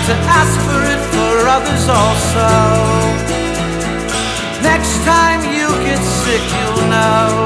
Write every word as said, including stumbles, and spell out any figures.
to ask for it for others also. Next time you get sick, you'll know.